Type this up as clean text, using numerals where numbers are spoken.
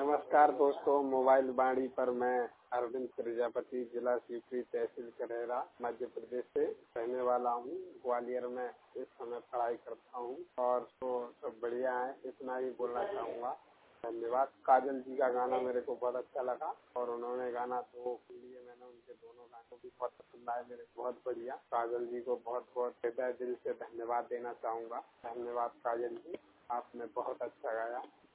नमस्कार दोस्तों, मोबाइल बाड़ी पर मैं अरविंद प्रजापति, जिला शिवपुरी, तहसील करेरा, मध्य प्रदेश से रहने वाला हूँ। ग्वालियर में इस समय पढ़ाई करता हूँ और तो सब बढ़िया है। इतना ही बोलना चाहूँगा। धन्यवाद। काजल जी का गाना मेरे को बहुत अच्छा लगा और उन्होंने गाना तो लिए मैंने उनके दोनों गानों भी बहुत पसंद आए मेरे, बहुत बढ़िया। काजल जी को बहुत बहुत हृदय दिल से धन्यवाद देना चाहूँगा। धन्यवाद काजल जी, आपने बहुत अच्छा गाया।